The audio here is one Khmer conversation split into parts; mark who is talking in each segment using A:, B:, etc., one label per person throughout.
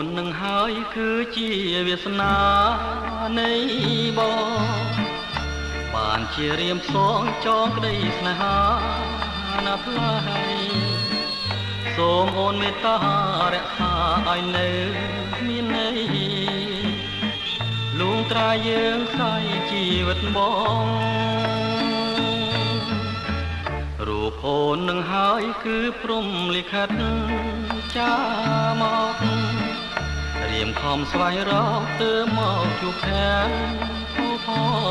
A: នឹងហើយគឺជាវាសនានៃបងបានជារៀមផ្សងចងក្តីស្នេហាណាស់ថ្លៃសូមអូនមេត្តារក្សាឲ្យនៅមានន័យលួងត្រាយើងខ្សែជីវិតបងរូបអូននឹងហើយគឺព្រំលិខិតចាមករៀមខំស្វែងរកទៅមកជួបខាងផង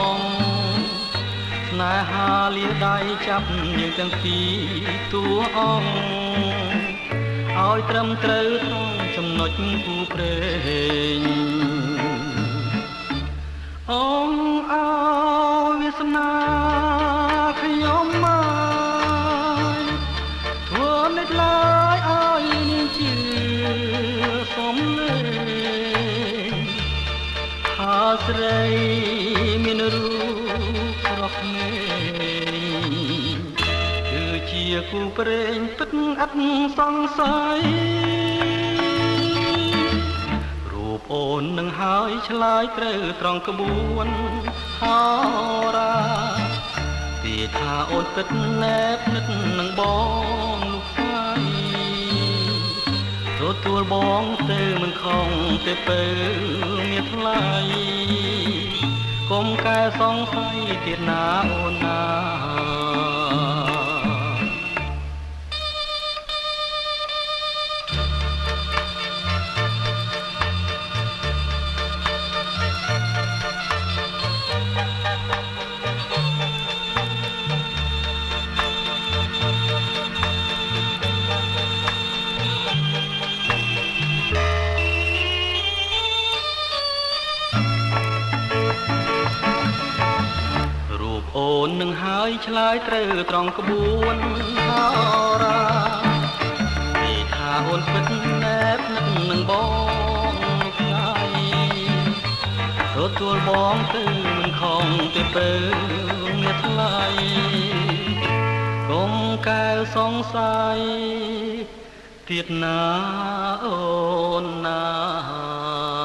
A: ស្នេហាលាដៃចាប់យើងទាំងពីរតួអង្គឲ្យត្រឹមត្រូវក្នុងចំណុចគូព្រេងអោវាសនាខ្ញុំមកធ្វើមិនឡើយឲ្យនាងជាសំលេងហាស្រីមានរូបស្រស់មេគឺជាគូព្រេងពិតអត់សង្ស័យរូបអូននឹងហើយឆ្លើយត្រូវត្រង់ក្បួនហោរាទីថាអូនពិតណែបនិតនឹងបងលោកស្រីទទួលបងទៅមិនខំទៅពើមានថ្លៃកុំកែសង្ស័យទៀតណាអូនណាអូននឹងហើយឆ្លើយត្រូវត្រង់ក្បួនហោរាពីថាអូនពិតណែបនឹកនឹងបងថ្ងៃទទួលបងទៅមិនខំទៅពើមានថ្លៃកុំកែវសង្ស័យទៀតណាអូនណា